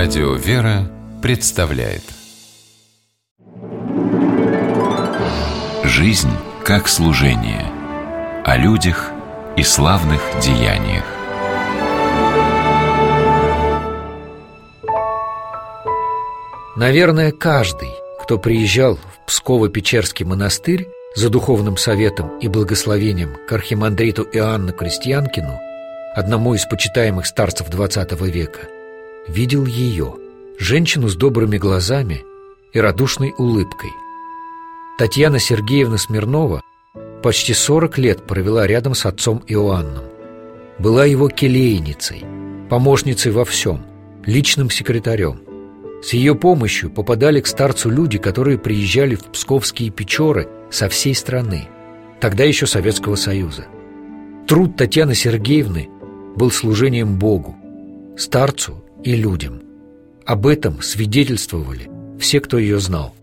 Радио «Вера» представляет «Жизнь как служение». О людях и славных деяниях. Наверное, каждый, кто приезжал в Псково-Печерский монастырь за духовным советом и благословением к архимандриту Иоанну Крестьянкину, одному из почитаемых старцев XX века, видел ее, женщину с добрыми глазами и радушной улыбкой. Татьяна Сергеевна Смирнова почти 40 лет провела рядом с отцом Иоанном. Была его келейницей, помощницей во всем, личным секретарем. С ее помощью попадали к старцу люди, которые приезжали в Псковские Печоры со всей страны, тогда еще Советского Союза. Труд Татьяны Сергеевны был служением Богу, старцу и людям. Об этом свидетельствовали все, кто ее знал.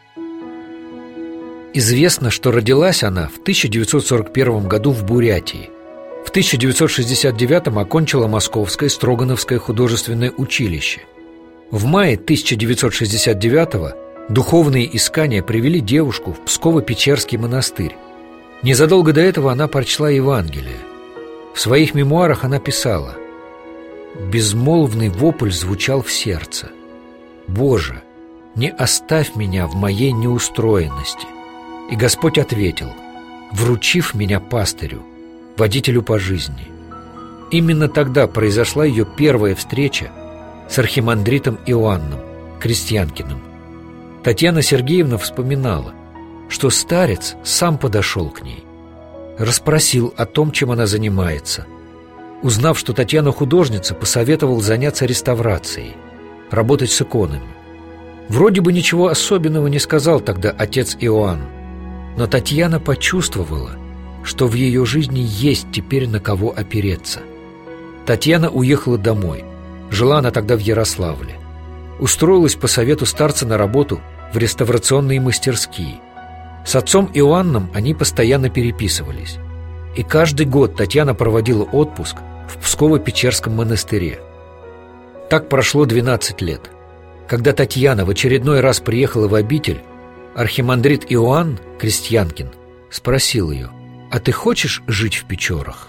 Известно, что родилась она в 1941 году в Бурятии. В 1969 окончила Московское Строгановское художественное училище. В мае 1969 духовные искания привели девушку в Псково-Печерский монастырь. Незадолго до этого она прочла Евангелие. В своих мемуарах она писала: «Безмолвный вопль звучал в сердце: Боже, не оставь меня в моей неустроенности». И Господь ответил, вручив меня пастырю, водителю по жизни. Именно тогда произошла ее первая встреча с архимандритом Иоанном Крестьянкиным. Татьяна Сергеевна вспоминала, что старец сам подошел к ней, расспросил о том, чем она занимается. Узнав, что Татьяна художница, посоветовал заняться реставрацией, работать с иконами. Вроде бы ничего особенного не сказал тогда отец Иоанн, но Татьяна почувствовала, что в ее жизни есть теперь на кого опереться. Татьяна уехала домой. Жила она тогда в Ярославле. Устроилась по совету старца на работу в реставрационные мастерские. С отцом Иоанном они постоянно переписывались. И каждый год Татьяна проводила отпуск в Псково-Печерском монастыре. Так прошло 12 лет. Когда Татьяна в очередной раз приехала в обитель, архимандрит Иоанн Крестьянкин спросил ее: «А ты хочешь жить в Печорах?»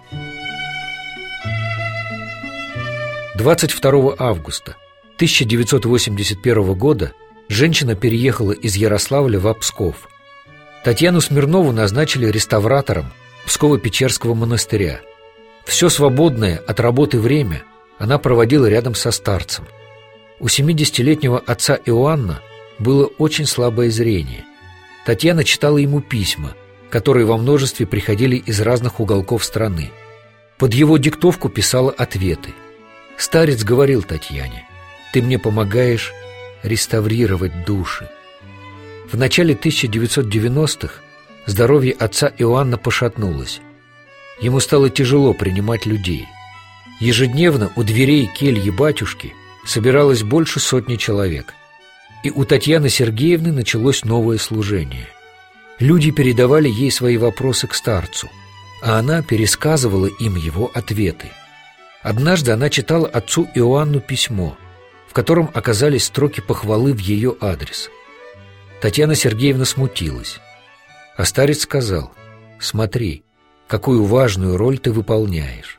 22 августа 1981 года женщина переехала из Ярославля в Псков. Татьяну Смирнову назначили реставратором Псково-Печерского монастыря. Все свободное от работы время она проводила рядом со старцем. У 70-летнего отца Иоанна было очень слабое зрение. Татьяна читала ему письма, которые во множестве приходили из разных уголков страны. Под его диктовку писала ответы. Старец говорил Татьяне: «Ты мне помогаешь реставрировать души». В начале 1990-х здоровье отца Иоанна пошатнулось. Ему стало тяжело принимать людей. Ежедневно у дверей кельи батюшки собиралось больше сотни человек. И у Татьяны Сергеевны началось новое служение. Люди передавали ей свои вопросы к старцу, а она пересказывала им его ответы. Однажды она читала отцу Иоанну письмо, в котором оказались строки похвалы в ее адрес. Татьяна Сергеевна смутилась, а старец сказал: «Смотри, какую важную роль ты выполняешь».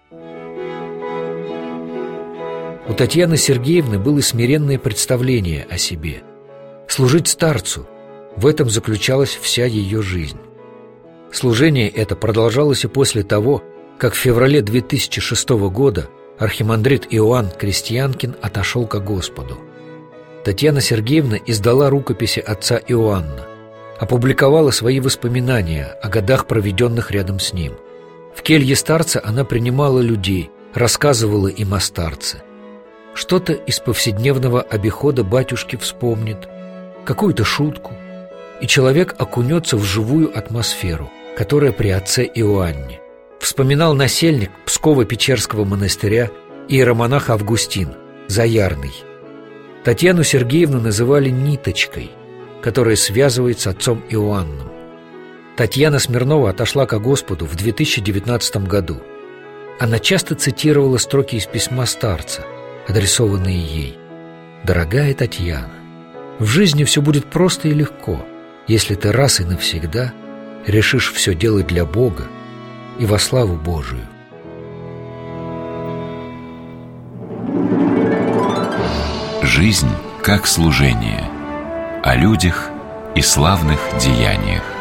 У Татьяны Сергеевны было смиренное представление о себе. Служить старцу — в этом заключалась вся ее жизнь. Служение это продолжалось и после того, как в феврале 2006 года архимандрит Иоанн Крестьянкин отошел ко Господу. Татьяна Сергеевна издала рукописи отца Иоанна, опубликовала свои воспоминания о годах, проведенных рядом с ним. В келье старца она принимала людей, рассказывала им о старце. Что-то из повседневного обихода батюшки вспомнит, какую-то шутку, и человек окунется в живую атмосферу, которая при отце Иоанне. Вспоминал насельник Псково-Печерского монастыря иеромонах Августин, Заярный. Татьяну Сергеевну называли «ниточкой», которая связывает с отцом Иоанном. Татьяна Смирнова отошла ко Господу в 2019 году. Она часто цитировала строки из письма старца, адресованные ей. Дорогая Татьяна, в жизни все будет просто и легко, если ты раз и навсегда решишь все делать для Бога и во славу Божию. Жизнь как служение, о людях и славных деяниях.